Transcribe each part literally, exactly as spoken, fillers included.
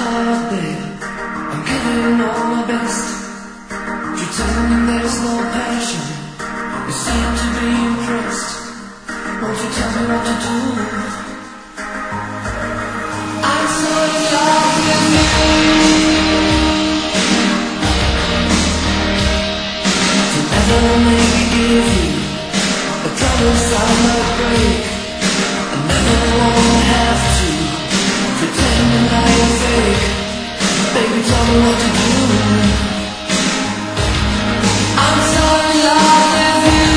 heart, babe. I'm giving all my best, pretending there's no passion. You seem to be impressed. Won't you tell me what to do? I'm so in love with you. To ever maybe give you a promise I might break. I never wanna have to pretending I am fake. Baby, tell me what to do. I'm so in love with you.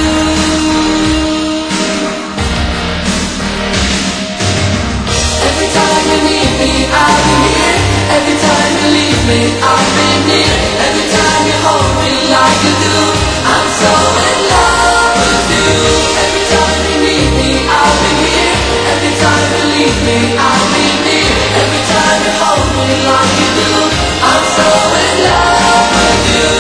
Every time you need me, I'll be here. Every time you leave me, I'll be near. Every time you hold me like you do, I'm so in love with you. Every time you need me, I'll be here. Every time you leave me, I'll be near. Every time you hold me like you do, I'm so in love with you.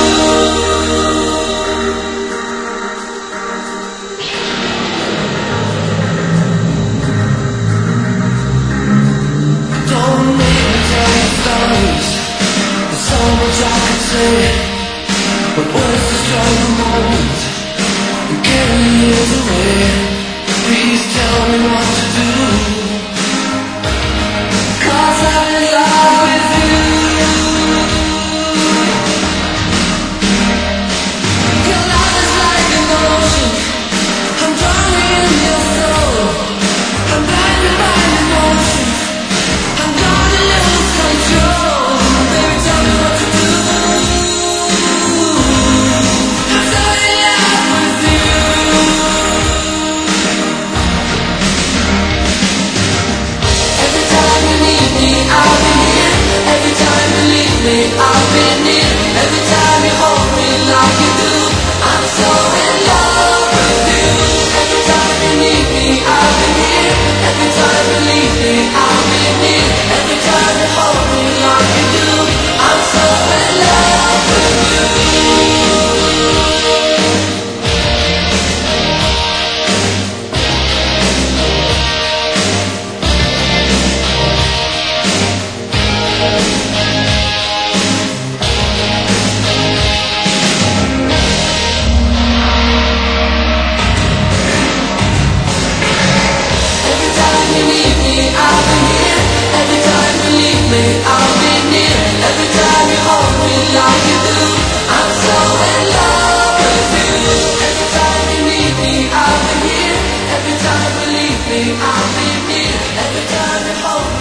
Don't make me tell you stories. There's so much I could say, but words destroy the moment and carry years away. Please tell me what to do, 'cause I'm in love with you. Your love is like an ocean. I'm drowning in your soul. I'm blinded by emotion. I'm gonna lose control. Baby, tell me what to do. I'm so in love with you. Every time you need me, I'll be here. Every time you leave me, I'll be near. Every time you hold me like you do, I'm so in love with you. Every time you need me, I'll be here. Every time you leave me, I'll be near. Every time you hold me like you do, I'm so in love with you. Every time you need me, I'll be here. Every time you leave me, I'll be near. Every time you hold me like you do, I'm so in love with you. Every time you need me, I'll be here. Every time you leave me, I'll be near. Every time you hold me